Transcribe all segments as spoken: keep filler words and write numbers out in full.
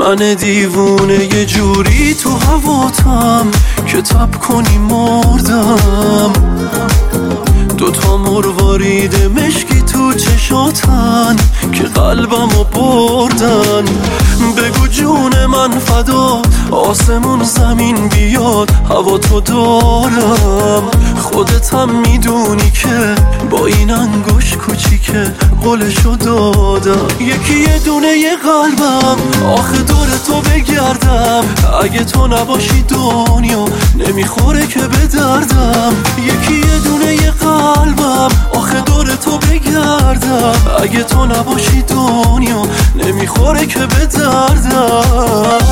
من دیوونه یه جوری تو هواتم که تب کنی مردم. دوتا مروارید مشکی تو چشاتن که قلبمو بردن. بگو جون من فدا آسمون زمین بیاد هوا تو دارم. خودتم میدونی که با این انگوش کوچیکه قولشو دادم. یکی یه دونه یه قلبم آخه دور تو بگردم. اگه تو نباشی دنیا نمیخوره که به دردم. یکی یه دونه یه قلبم آخه دور تو بگردم. اگه تو نباشی دنیا نمیخوره که به دردم.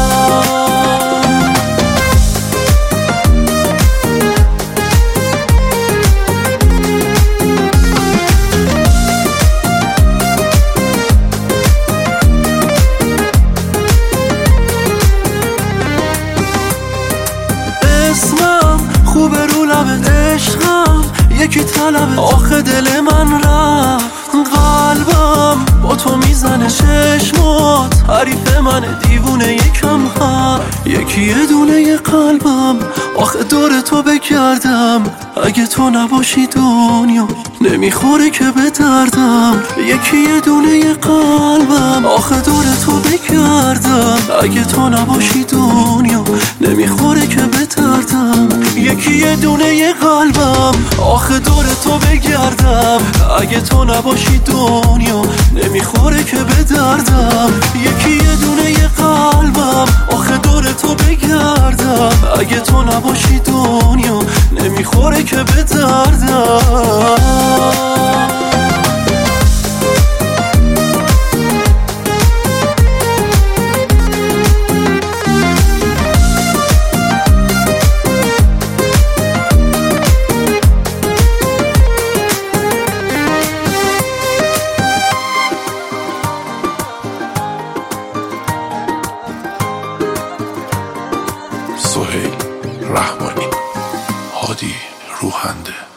اسمم خوبه رو لبت، عشقم یکی طلبه. آخه دل من رفت قلبم با تو میزنه چشمات. حریف من دیوونه یکم هم. یکی یه دونه یه قلبم آخه دور تو بگردم. اگه تو نباشی دنیا نمیخوره که به دردم. یکی یه دونه یه قلبم آخه دور تو بگردم. اگه تو نباشی دنیا نمیخوره که به دردم. یکی یه دونه یه قلبم آخه دور تو بگردم. اگه تو نباشی دنیا نمیخوره که به دردم. یکی یه دونه یه قلبم آخه دور تو بگردم. اگه تو نباشی دنیا نمیخوره که به دردم. سهیل رحمانی، هادی روحنده.